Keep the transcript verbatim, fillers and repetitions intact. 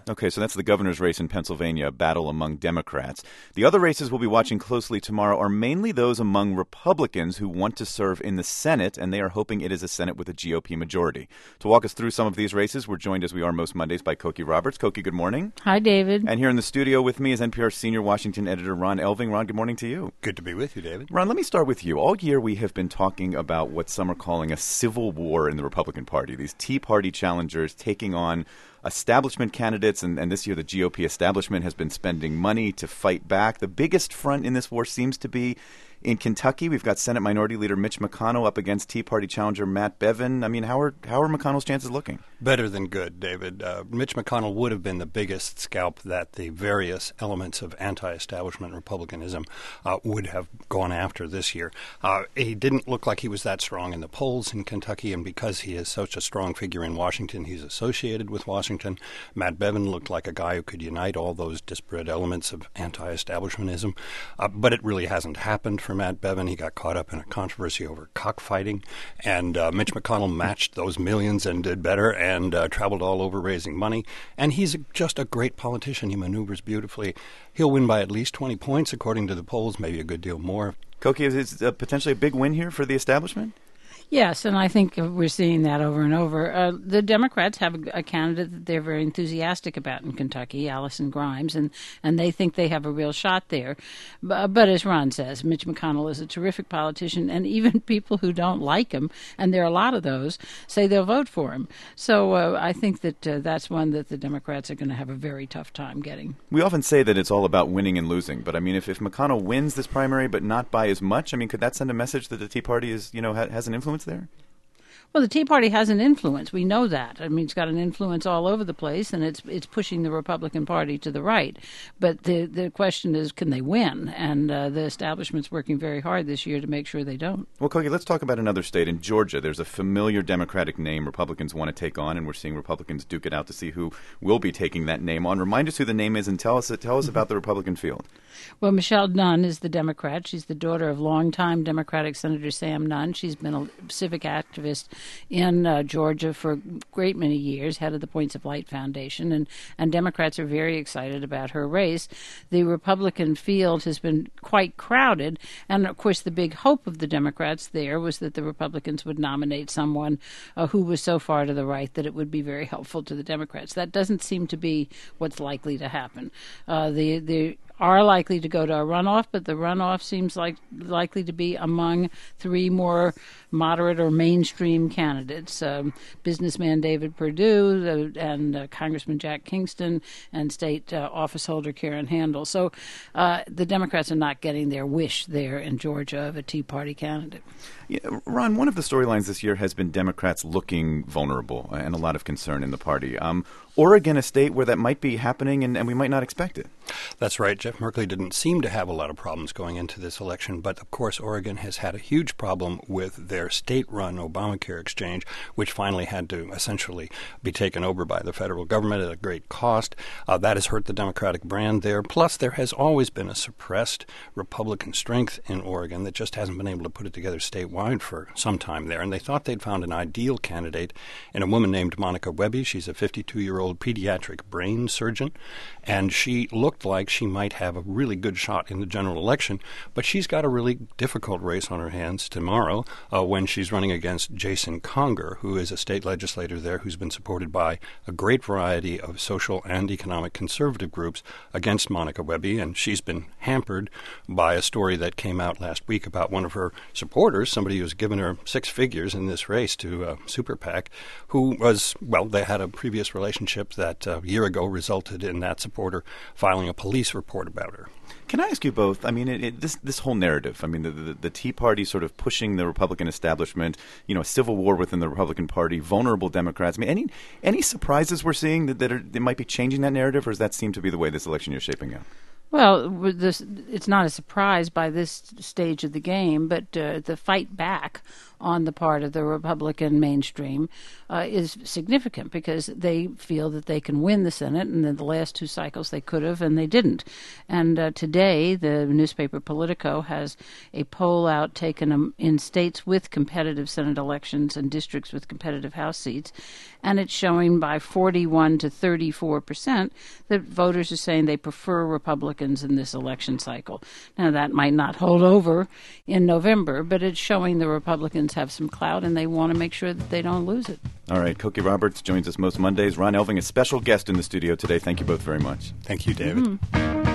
Okay, so that's the governor's race in Pennsylvania, a battle among Democrats. The other races we'll be watching closely tomorrow are mainly those among Republicans who want to serve in the Senate, and they are hoping it is a Senate with a G O P majority. To walk us through some of these races, we're joined as we are most Mondays by Cokie Roberts. Cokie, good morning. Hi, David. And here in the studio with me is N P R senior Washington editor Ron Elving. Ron, good morning to you. Good to be with you, David. Ron, let me start with you. All year we have been talking about what some are calling a civil war in the Republican Party. These Tea Party challengers taking on establishment candidates, and, and this year the G O P establishment has been spending money to fight back. The biggest front in this war seems to be in Kentucky. We've got Senate Minority Leader Mitch McConnell up against Tea Party challenger Matt Bevin. I mean, how are how are McConnell's chances looking? Better than good, David. Uh, Mitch McConnell would have been the biggest scalp that the various elements of anti-establishment republicanism uh, would have gone after this year. Uh, he didn't look like he was that strong in the polls in Kentucky, and because he is such a strong figure in Washington, he's associated with Washington. Matt Bevin looked like a guy who could unite all those disparate elements of anti-establishmentism, uh, but it really hasn't happened for Matt Bevin. He got caught up in a controversy over cockfighting, and uh, Mitch McConnell matched those millions and did better and uh, traveled all over raising money. And he's just a great politician. He maneuvers beautifully. He'll win by at least twenty points, according to the polls, maybe a good deal more. Cokie, is it uh, potentially a big win here for the establishment? Yes, and I think we're seeing that over and over. Uh, the Democrats have a, a candidate that they're very enthusiastic about in Kentucky, Allison Grimes, and, and they think they have a real shot there. But, but as Ron says, Mitch McConnell is a terrific politician, and even people who don't like him, and there are a lot of those, say they'll vote for him. So uh, I think that uh, that's one that the Democrats are going to have a very tough time getting. We often say that it's all about winning and losing, but I mean, if, if McConnell wins this primary but not by as much, I mean, could that send a message that the Tea Party is, you know, ha- has an influence there? Well, the Tea Party has an influence. We know that. I mean, it's got an influence all over the place, and it's it's pushing the Republican Party to the right. But the the question is, can they win? And uh, the establishment's working very hard this year to make sure they don't. Well, Cokie, let's talk about another state. In Georgia, there's a familiar Democratic name Republicans want to take on, and we're seeing Republicans duke it out to see who will be taking that name on. Remind us who the name is, and tell us tell us about the Republican field. Well, Michelle Nunn is the Democrat. She's the daughter of longtime Democratic Senator Sam Nunn. She's been a civic activist in uh, Georgia for a great many years, head of the Points of Light Foundation, and, and Democrats are very excited about her race. The Republican field has been quite crowded, and of course the big hope of the Democrats there was that the Republicans would nominate someone uh, who was so far to the right that it would be very helpful to the Democrats. That doesn't seem to be what's likely to happen. Uh, the the are likely to go to a runoff, but the runoff seems like likely to be among three more moderate or mainstream candidates: um, businessman David Perdue uh, and uh, Congressman Jack Kingston and state uh, office holder Karen Handel. So uh, the Democrats are not getting their wish there in Georgia of a Tea Party candidate. Yeah, Ron, one of the storylines this year has been Democrats looking vulnerable and a lot of concern in the party. Um, Oregon, a state where that might be happening and, and we might not expect it. That's right. Jeff Merkley didn't seem to have a lot of problems going into this election, but of course Oregon has had a huge problem with their state-run Obamacare exchange, which finally had to essentially be taken over by the federal government at a great cost. Uh, that has hurt the Democratic brand there. Plus, there has always been a suppressed Republican strength in Oregon that just hasn't been able to put it together statewide for some time there. And they thought they'd found an ideal candidate in a woman named Monica Webby. She's a fifty-two-year-old pediatric brain surgeon, and she looked like she might have a really good shot in the general election, but she's got a really difficult race on her hands tomorrow uh, when she's running against Jason Conger, who is a state legislator there who's been supported by a great variety of social and economic conservative groups against Monica Webby, and she's been hampered by a story that came out last week about one of her supporters, somebody who's given her six figures in this race to uh, Super PAC, who was, well, they had a previous relationship that uh, a year ago resulted in that supporter filing a police report about her. Can I ask you both? I mean, it, it, this this whole narrative. I mean, the, the the Tea Party sort of pushing the Republican establishment. You know, a civil war within the Republican Party, vulnerable Democrats. I mean, any any surprises we're seeing that that, are, that might be changing that narrative, or does that seem to be the way this election is shaping up? Well, this, it's not a surprise by this stage of the game, but uh, the fight back on the part of the Republican mainstream uh, is significant because they feel that they can win the Senate, and in the last two cycles they could have, and they didn't. And uh, today, the newspaper Politico has a poll out taken um, in states with competitive Senate elections and districts with competitive House seats, and it's showing by forty-one to thirty-four percent that voters are saying they prefer Republicans in this election cycle. Now, that might not hold over in November, but it's showing the Republicans have some clout, and they want to make sure that they don't lose it. All right, Cokie Roberts joins us most Mondays. Ron Elving, a special guest in the studio today. Thank you both very much. Thank you, David. Mm-hmm.